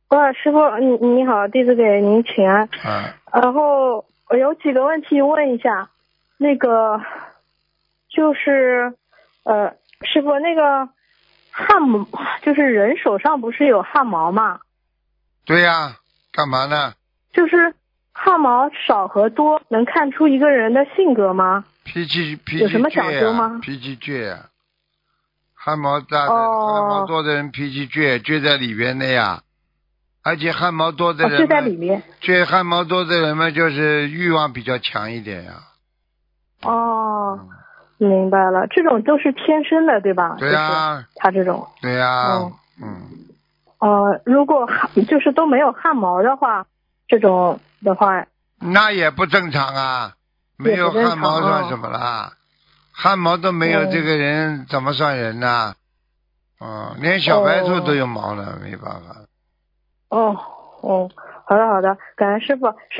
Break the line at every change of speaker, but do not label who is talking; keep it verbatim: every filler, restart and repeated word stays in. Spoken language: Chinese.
哇，师傅，你你好，弟子给您请安。
啊，
然后我有几个问题问一下，那个就是呃，师傅，那个汗毛，就是人手上不是有汗毛吗？
对呀、干嘛呢？
就是汗毛少和多能看出一个人的性格吗？
脾气脾气
有什么讲
倔呀、
究吗
脾气倔呀、汗毛大的、
哦
汗毛多的人脾气倔，倔在里边的呀。而且汗毛多的
哦，就
人嘛，
在里面。
倔汗毛多的人嘛，就是欲望比较强一点呀。
哦，
嗯，
明白了，这种都是天生的，对吧？
对呀、
就是他这种。
对呀、
哦
嗯，
呃，如果汗就是都没有汗毛的话，这种的话，
那也不正常啊，没有
也不正常
汗毛算
哦
什么啦？汗毛都没有，
嗯
这个人怎么算人呢？嗯，连小白兔都有毛呢，没办法。
哦哦，好的好的，感恩师傅。师